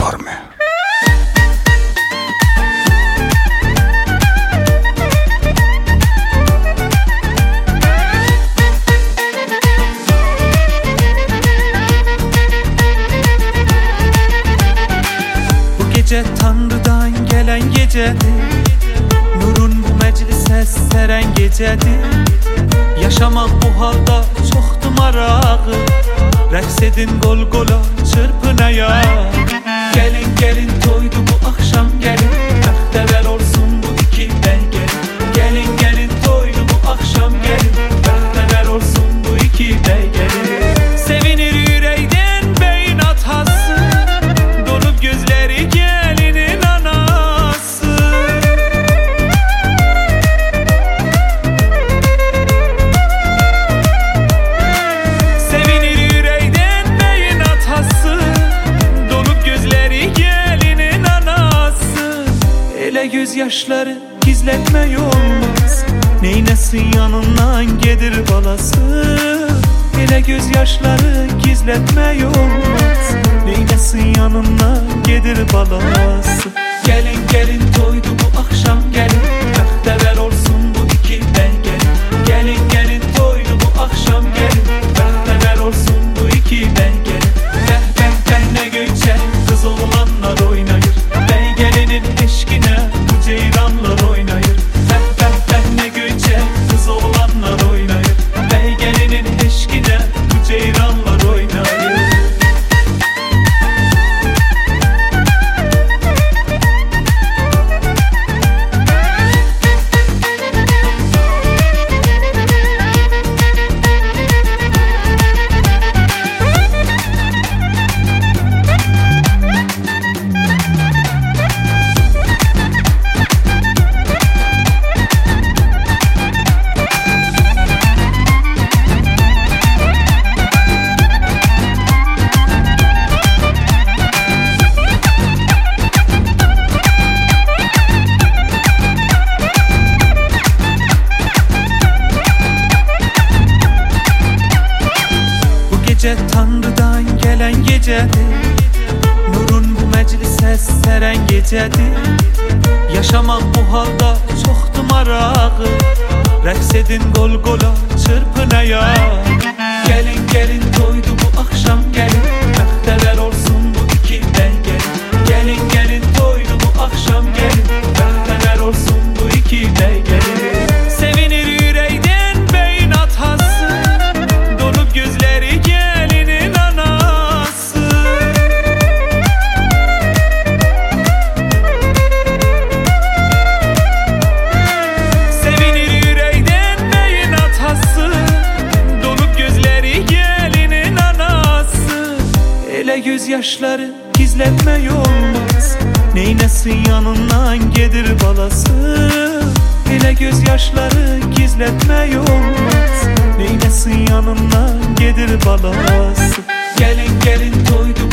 Dormi. Bu gece Tanrı'dan gelen gecedir, nurun bu meclise seren gecedir. Yaşamak bu halda çoktu marağı, rəqs edin qol qola çırpın ayağa. Gelin gelin toydu bu akşam gelin, bəxtəvər olsun bu iki bəy gelin. Gelin gelin toydu bu akşam gelin, bəxtəvər olsun bu iki bəy gelin. Sevinir yüreğden beyin atası, dolup gözleri gelinin anası. Sevinir yüreğden beyin atası, dolup gözleri gelinin anası. Ele gözyaşları gizletme olmaz, neynesin yanından gelir balası. Ele gözyaşları gizletme olmaz, neynesin yanından gelir balası. Gelin gelin toydu bu akşam gelin, bəxtəvər olsun bu iki bəy gelin. Gelin gelin toydu bu akşam gelin, bəxtəvər olsun bu iki bəy gelin. Bəh bəh bəh ne göyçə kız oğlanlar oynayır, bəy gelinin eşkine bu ceyranlar oynayır. Bəh bəh bəh ne göyçə kız oğlanlar oynayır, bəy gelinin eşkine bu ceyranlar oynayır. Gece Tanrı'dan gelen gecedir, nurun bu meclise seren gecedir. Yaşamak bu halda çoktu marağı, rəqs edin qol qola çırpın ayağa. Gelin gelin toydu bu akşam gelin, bəxtəvər olsun bu iki bəy gelin. Gelin gelin toydu bu akşam gelin, bəxtəvər olsun bu iki bəy gelin. Sevinir yüreğden beyin atası, dolup gözleri gelinin anası. Sevinir yüreğden beyin atası, dolup gözleri gelinin anası. Ele gözyaşları gizletme olmaz, neynesin yanından gelir balası. Ele gözyaşları gizletme olmaz, neynesin yanından gelir balası. Gelin gelin toydu